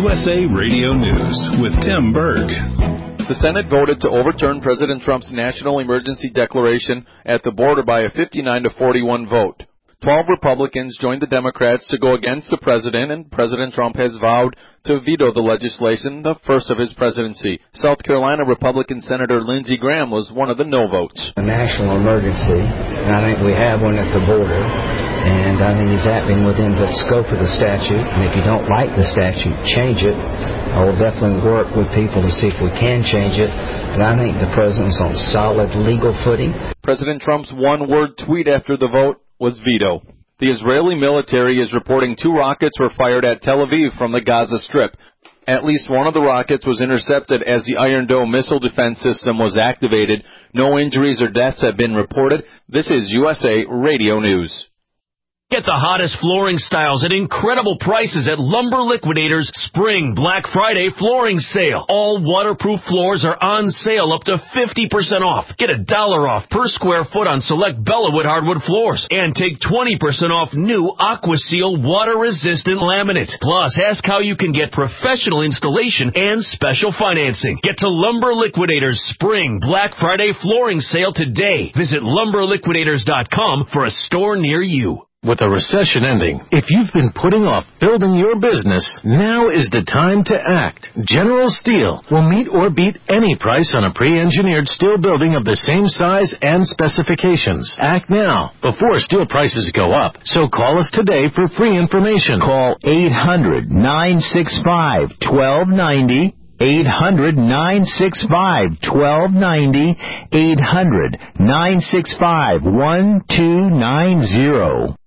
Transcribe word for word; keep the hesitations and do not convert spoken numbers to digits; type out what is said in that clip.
U S A Radio News with Tim Berg. The Senate voted to overturn President Trump's national emergency declaration at the border by a fifty-nine to forty-one vote. Twelve Republicans joined the Democrats to go against the president, and President Trump has vowed to veto the legislation, the first of his presidency. South Carolina Republican Senator Lindsey Graham was one of the no votes. A national emergency, and I think we have one at the border, and I think he's acting within the scope of the statute, and if you don't like the statute, change it. I will definitely work with people to see if we can change it, but I think the president's on solid legal footing. President Trump's one-word tweet after the vote was veto. The Israeli military is reporting two rockets were fired at Tel Aviv from the Gaza Strip. At least one of the rockets was intercepted as the Iron Dome missile defense system was activated. No injuries or deaths have been reported. This is U S A Radio News. Get the hottest flooring styles at incredible prices at Lumber Liquidators Spring Black Friday Flooring Sale. All waterproof floors are on sale up to fifty percent off. Get a dollar off per square foot on select Bellawood hardwood floors. And take twenty percent off new AquaSeal water-resistant laminate. Plus, ask how you can get professional installation and special financing. Get to Lumber Liquidators Spring Black Friday Flooring Sale today. Visit lumber liquidators dot com for a store near you. With a recession ending, if you've been putting off building your business, now is the time to act. General Steel will meet or beat any price on a pre-engineered steel building of the same size and specifications. Act now, before steel prices go up. So call us today for free information. Call eight hundred, nine six five, one two nine zero. eight hundred, nine six five, one two nine zero. eight hundred, nine six five, one two nine zero.